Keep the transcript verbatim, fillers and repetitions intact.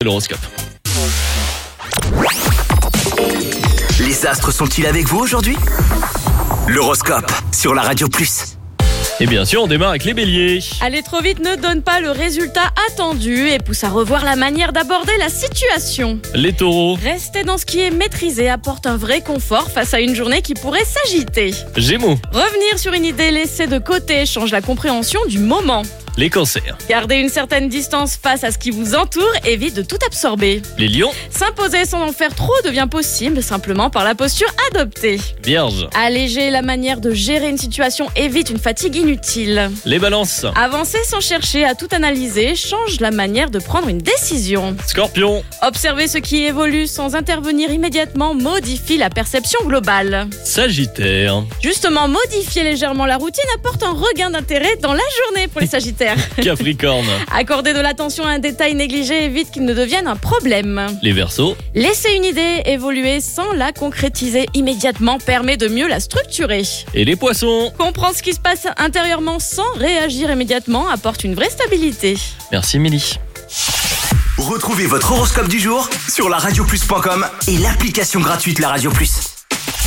L'horoscope. Les astres sont-ils avec vous aujourd'hui? L'horoscope sur la Radio Plus. Et bien sûr, on démarre avec les béliers. Aller trop vite ne donne pas le résultat attendu et pousse à revoir la manière d'aborder la situation. Les taureaux. Rester dans ce qui est maîtrisé apporte un vrai confort face à une journée qui pourrait s'agiter. Gémeaux. Revenir sur une idée laissée de côté change la compréhension du moment. Les cancers. Garder une certaine distance face à ce qui vous entoure évite de tout absorber. Les lions. S'imposer sans en faire trop devient possible simplement par la posture adoptée. Vierge. Alléger la manière de gérer une situation évite une fatigue inutile. Les balances. Avancer sans chercher à tout analyser change la manière de prendre une décision. Scorpion. Observer ce qui évolue sans intervenir immédiatement modifie la perception globale. Sagittaire. Justement, modifier légèrement la routine apporte un regain d'intérêt dans la journée pour les Sagittaires. Capricorne. Accorder de l'attention à un détail négligé évite qu'il ne devienne un problème. Les Verseaux. Laisser une idée évoluer sans la concrétiser immédiatement permet de mieux la structurer. Et les Poissons. Comprendre ce qui se passe intérieurement sans réagir immédiatement apporte une vraie stabilité. Merci Émilie. Retrouvez votre horoscope du jour sur la radio plus point com et l'application gratuite La Radio Plus.